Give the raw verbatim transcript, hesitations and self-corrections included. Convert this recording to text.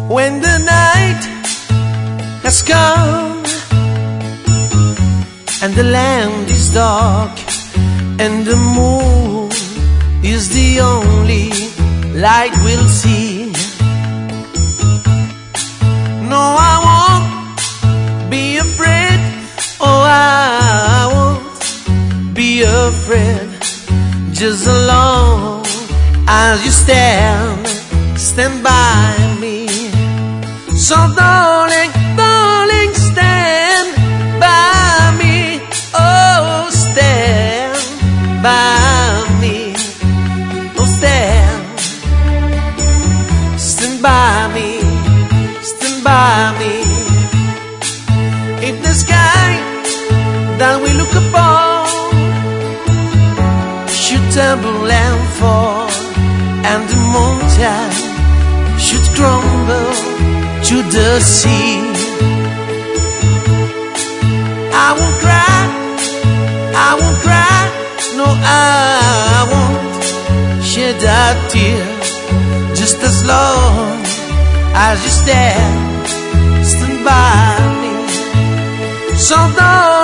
when the night has come and the land is dark and the moon is the only light we'll see. No, I won't be afraid. Oh, I won't be afraid. Just as long as you stand, stand by me. So darling, darling, stand by me. Oh, stand by me. Oh, stand, stand by me, stand by me. If the sky that we look upon should tumble and fall, and the mountain should crumble to the sea, I won't cry, I won't cry, no, I won't shed a tear. Just as long as you stand, stand by me. So don't